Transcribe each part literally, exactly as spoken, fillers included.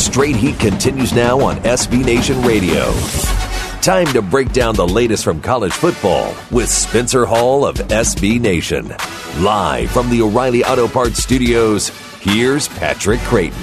Straight Heat continues now on S B Nation Radio. Time to break down the latest from college football with Spencer Hall of S B Nation. Live from the O'Reilly Auto Parts Studios, here's Patrick Creighton.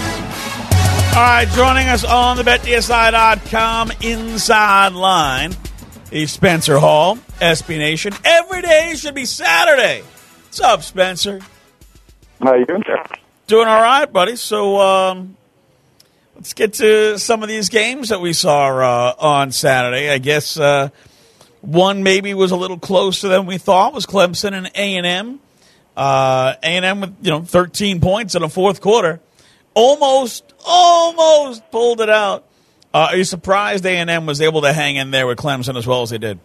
All right, joining us on the Bet D S I dot com Inside Line is Spencer Hall, S B Nation. Every day should be Saturday. What's up, Spencer? How you doing, sir? Doing all right, buddy. So um, let's get to some of these games that we saw uh, on Saturday. I guess uh, one maybe was a little closer than we thought was Clemson and A and M. Uh, A and M with you know thirteen points in the fourth quarter. Almost, almost pulled it out. Uh, are you surprised A and M was able to hang in there with Clemson as well as they did?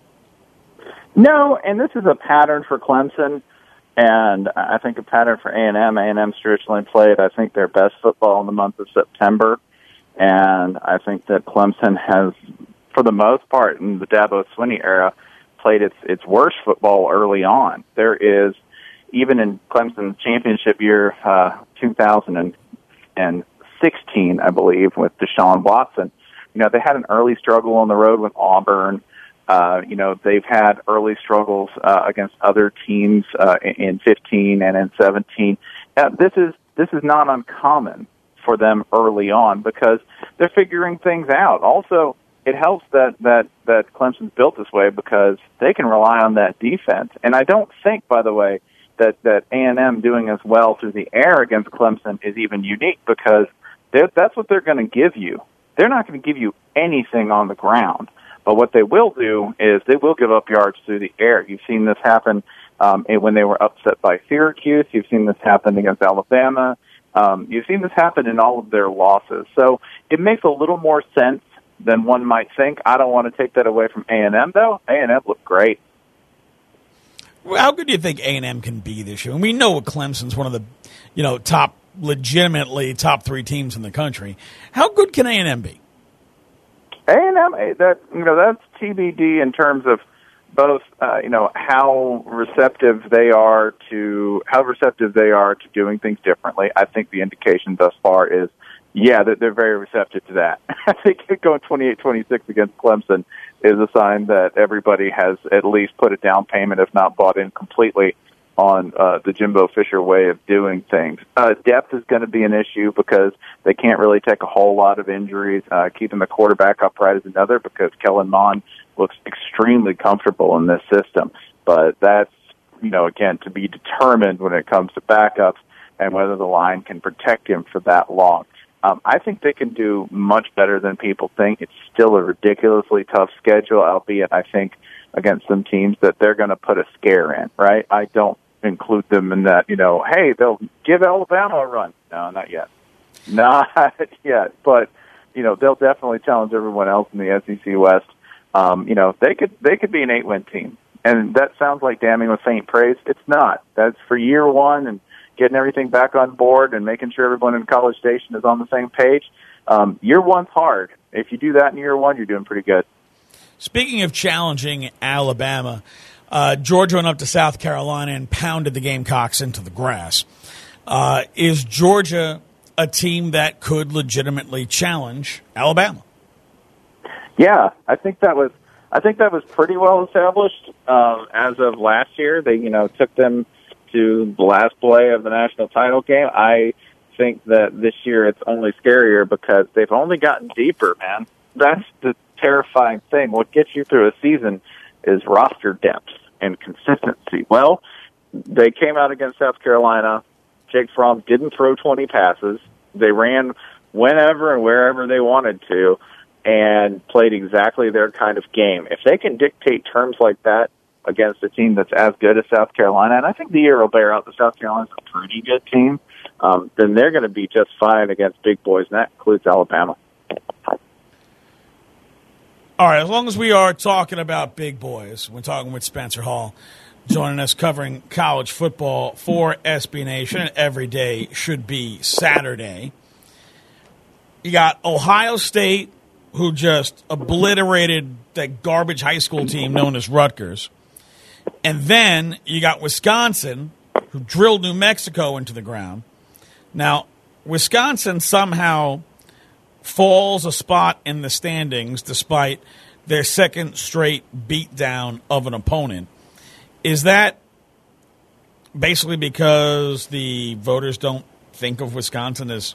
No, and this is a pattern for Clemson, and I think a pattern for A and M. A and M's traditionally played, I think, their best football in the month of September, and I think that Clemson has, for the most part, in the Dabo Swinney era, played its its worst football early on. There is, even in Clemson's championship year, uh, two thousand sixteen, I believe, with Deshaun Watson. You know, they had an early struggle on the road with Auburn. Uh, you know, they've had early struggles uh, against other teams uh, in fifteen and in seventeen. Uh, this is this is not uncommon for them early on because they're figuring things out. Also, it helps that that that Clemson's built this way because they can rely on that defense. And I don't think, by the way, that that A and M doing as well through the air against Clemson is even unique because that's what they're going to give you. They're not going to give you anything on the ground. But what they will do is they will give up yards through the air. You've seen this happen um, when they were upset by Syracuse. You've seen this happen against Alabama. Um, you've seen this happen in all of their losses. So it makes a little more sense than one might think. I don't want to take that away from A and M, though. A and M looked great. How good do you think A and M can be this year? And we know Clemson's one of the, you know, top, legitimately top three teams in the country. How good can A and M be? A and M, that you know, that's T B D in terms of both, uh, you know, how receptive they are to how receptive they are to doing things differently. I think the indication thus far is, yeah, that they're very receptive to that. I think going twenty-eight twenty-six against Clemson is a sign that everybody has at least put a down payment, if not bought in completely, on uh, the Jimbo Fisher way of doing things. Uh, depth is going to be an issue because they can't really take a whole lot of injuries. Uh, keeping the quarterback upright is another because Kellen Mond looks extremely comfortable in this system. But that's, you know, again, to be determined when it comes to backups and whether the line can protect him for that long. Um, I think they can do much better than people think. It's still a ridiculously tough schedule, albeit I think against some teams that they're going to put a scare in, right? I don't include them in that, you know, hey, they'll give Alabama a run. No, not yet. Not yet. But, you know, they'll definitely challenge everyone else in the S E C West. Um, you know, they could they could be an eight-win team. And that sounds like damning with faint praise. It's not. That's for year one and getting everything back on board and making sure everyone in College Station is on the same page. Um, year one's hard. If you do that in year one, you're doing pretty good. Speaking of challenging Alabama, uh, Georgia went up to South Carolina and pounded the Gamecocks into the grass. Uh, is Georgia a team that could legitimately challenge Alabama? Yeah, I think that was I think that was pretty well established um, as of last year. They, you know, took them to the last play of the national title game. I think that this year it's only scarier because they've only gotten deeper, man. That's the terrifying thing. What gets you through a season is roster depth and consistency. Well, they came out against South Carolina. Jake Fromm didn't throw twenty passes. They ran whenever and wherever they wanted to and played exactly their kind of game. If they can dictate terms like that against a team that's as good as South Carolina, and I think the year will bear out that South Carolina's a pretty good team, um, then they're going to be just fine against big boys, and that includes Alabama. All right, as long as we are talking about big boys, we're talking with Spencer Hall, joining us covering college football for S B Nation. Every day should be Saturday. You got Ohio State, who just obliterated that garbage high school team known as Rutgers. And then you got Wisconsin, who drilled New Mexico into the ground. Now, Wisconsin somehow falls a spot in the standings despite their second straight beatdown of an opponent. Is that basically because the voters don't think of Wisconsin as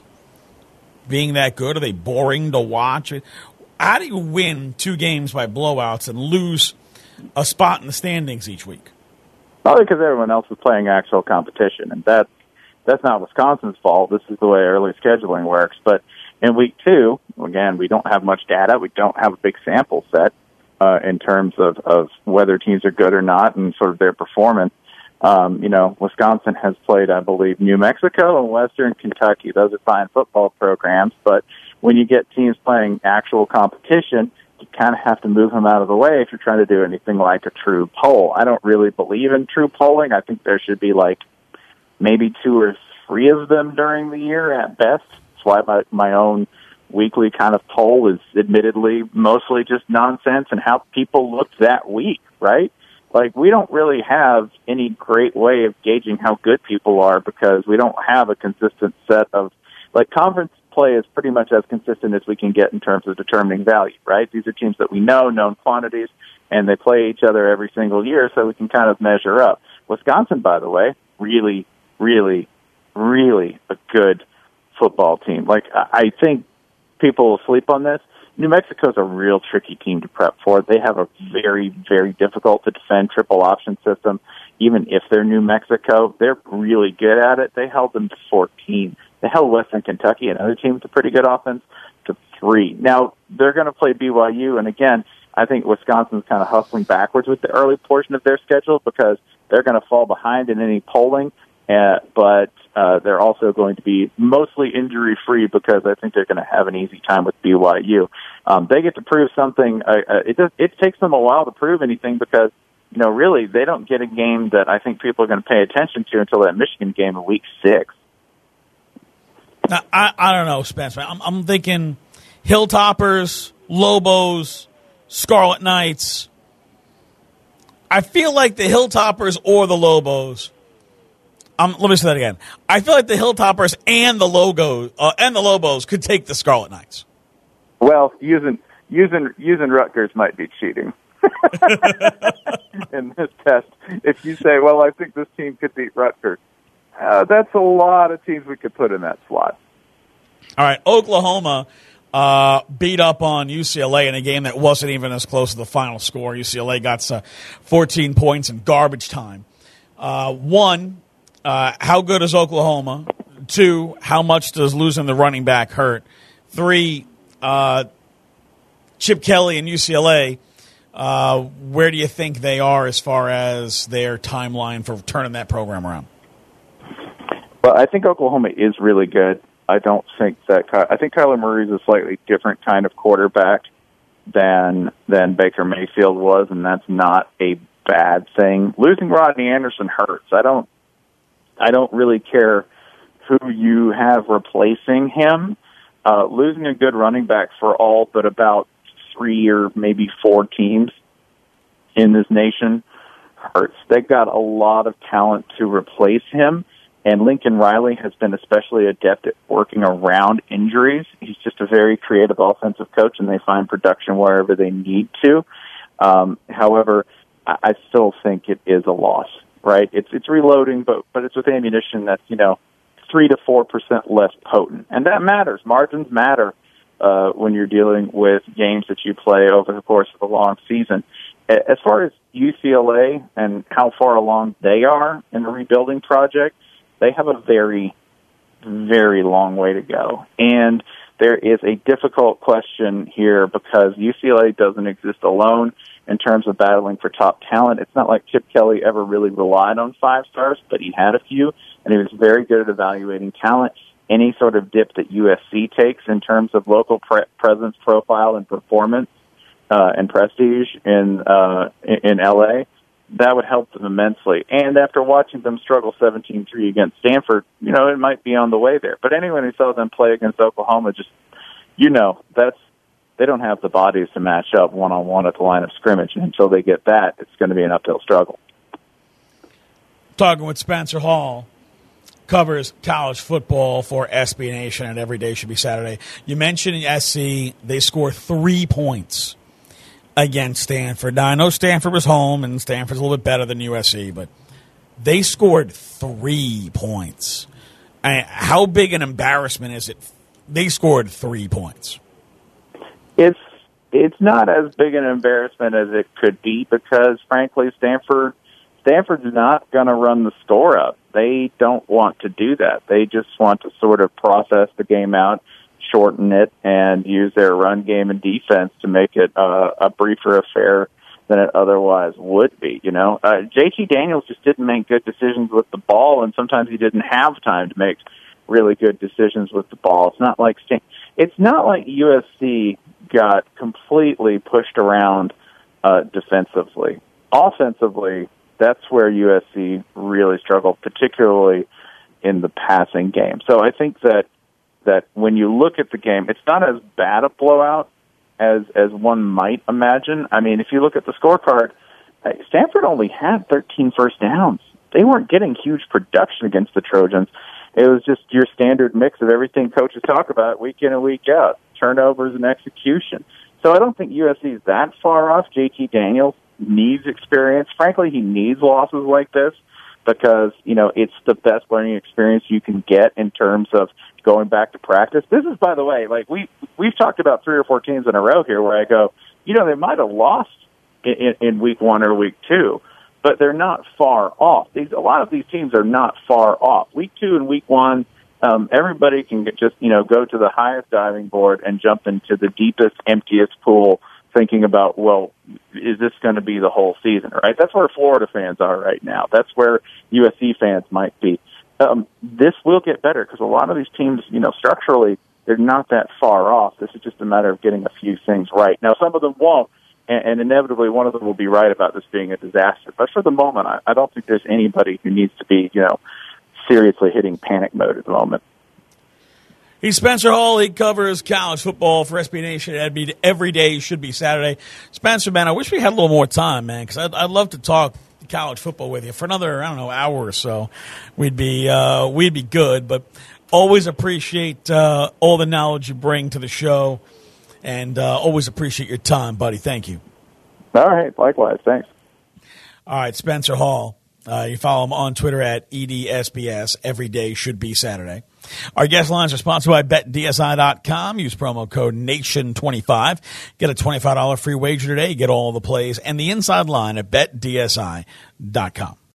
being that good? Are they boring to watch? How do you win two games by blowouts and lose a spot in the standings each week? Probably because everyone else is playing actual competition, and that that's not Wisconsin's fault. This is the way early scheduling works. But in week two, again, we don't have much data. We don't have a big sample set uh, in terms of, of whether teams are good or not and sort of their performance. Um, you know, Wisconsin has played, I believe, New Mexico and Western Kentucky. Those are fine football programs, but when you get teams playing actual competition, you kind of have to move them out of the way if you're trying to do anything like a true poll. I don't really believe in true polling. I think there should be like maybe two or three of them during the year at best. That's why my, my own weekly kind of poll is admittedly mostly just nonsense and how people looked that week, right? Like, we don't really have any great way of gauging how good people are because we don't have a consistent set of, like, conference play is pretty much as consistent as we can get in terms of determining value, right? These are teams that we know, known quantities, and they play each other every single year, so we can kind of measure up. Wisconsin, by the way, really, really, really a good football team. Like, I think people will sleep on this. New Mexico's a real tricky team to prep for. They have a very, very difficult to defend triple option system. Even if they're New Mexico, they're really good at it. They held them to fourteen. They held Western Kentucky, another team with a pretty good offense, to three. Now, they're going to play B Y U, and again, I think Wisconsin's kind of hustling backwards with the early portion of their schedule because they're going to fall behind in any polling, uh, but uh, they're also going to be mostly injury-free because I think they're going to have an easy time with B Y U. Um, they get to prove something. Uh, uh, it, does, it takes them a while to prove anything because, you know, really, they don't get a game that I think people are going to pay attention to until that Michigan game in week six. Now, I, I don't know, Spencer. I'm, I'm thinking Hilltoppers, Lobos, Scarlet Knights. I feel like the Hilltoppers or the Lobos. Um, let me say that again. I feel like the Hilltoppers and the Logos uh, and the Lobos could take the Scarlet Knights. Well, using using using Rutgers might be cheating in this test. If you say, "Well, I think this team could beat Rutgers," uh, that's a lot of teams we could put in that slot. All right, Oklahoma uh, beat up on U C L A in a game that wasn't even as close to the final score. U C L A got uh, fourteen points in garbage time. Uh, one, uh, how good is Oklahoma? Two, how much does losing the running back hurt? Three, uh, Chip Kelly and U C L A, uh, where do you think they are as far as their timeline for turning that program around? Well, I think Oklahoma is really good. I don't think that – I think Kyler Murray is a slightly different kind of quarterback than than Baker Mayfield was, and that's not a bad thing. Losing Rodney Anderson hurts. I don't I don't really care who you have replacing him. Uh, losing a good running back for all but about three or maybe four teams in this nation hurts. They've got a lot of talent to replace him. And Lincoln Riley has been especially adept at working around injuries. He's just a very creative offensive coach, and they find production wherever they need to. Um, however, I, I still think it is a loss, right? It's it's reloading, but but it's with ammunition that's, you know, three to four percent less potent, and that matters. Margins matter uh, when you're dealing with games that you play over the course of a long season. As far as U C L A and how far along they are in the rebuilding project, they have a very, very long way to go. And there is a difficult question here because U C L A doesn't exist alone in terms of battling for top talent. It's not like Chip Kelly ever really relied on five stars, but he had a few, and he was very good at evaluating talent. Any sort of dip that U S C takes in terms of local pre- presence, profile, and performance uh, and prestige in uh, in L A, that would help them immensely. And after watching them struggle seventeen three against Stanford, you know, it might be on the way there. But anyone who saw them play against Oklahoma, just, you know, that's, they don't have the bodies to match up one-on-one at the line of scrimmage. And until they get that, it's going to be an uphill struggle. Talking with Spencer Hall. covers college football for S B Nation, and every day should be Saturday. You mentioned S C, they score three points against Stanford. Now, I know Stanford was home, and Stanford's a little bit better than U S C, but they scored three points. I mean, how big an embarrassment is it? They scored three points. It's it's not as big an embarrassment as it could be because, frankly, Stanford Stanford's not going to run the score up. They don't want to do that. They just want to sort of process the game out, shorten it, and use their run game and defense to make it uh, a briefer affair than it otherwise would be. You know, uh, J T Daniels just didn't make good decisions with the ball, and sometimes he didn't have time to make really good decisions with the ball. It's not like it's not like U S C got completely pushed around uh, defensively. Offensively, that's where U S C really struggled, particularly in the passing game. So I think that that when you look at the game, it's not as bad a blowout as as one might imagine. I mean, if you look at the scorecard, Stanford only had thirteen first downs. They weren't getting huge production against the Trojans. It was just your standard mix of everything coaches talk about week in and week out, turnovers and execution. So I don't think U S C is that far off. J T Daniels needs experience. Frankly, he needs losses like this because, you know, it's the best learning experience you can get in terms of going back to practice. This is, by the way, like we, we've talked about three or four teams in a row here where I go, you know, they might have lost in, in, in week one or week two, but they're not far off. These, a lot of these teams are not far off. Week two and week one, um, everybody can get just, you know, go to the highest diving board and jump into the deepest, emptiest pool thinking about, well, is this going to be the whole season, right? That's where Florida fans are right now. That's where U S C fans might be. Um, this will get better because a lot of these teams, you know, structurally, they're not that far off. This is just a matter of getting a few things right. Now, some of them won't, and, and inevitably one of them will be right about this being a disaster. But for the moment, I, I don't think there's anybody who needs to be, you know, seriously hitting panic mode at the moment. He's Spencer Hall. He covers college football for S B Nation. Every day should be Saturday. Spencer, man, I wish we had a little more time, man, because I'd, I'd love to talk college football with you for another, I don't know, hour or so. We'd be uh, we'd be good, but always appreciate uh, all the knowledge you bring to the show, and uh, always appreciate your time, buddy. Thank you. All right, likewise. Thanks. All right, Spencer Hall. Uh, you follow him on Twitter at E D S B S. Every day should be Saturday. Our guest lines are sponsored by Bet D S I dot com. Use promo code Nation twenty-five. Get a twenty-five dollars free wager today. Get all the plays and the inside line at Bet D S I dot com.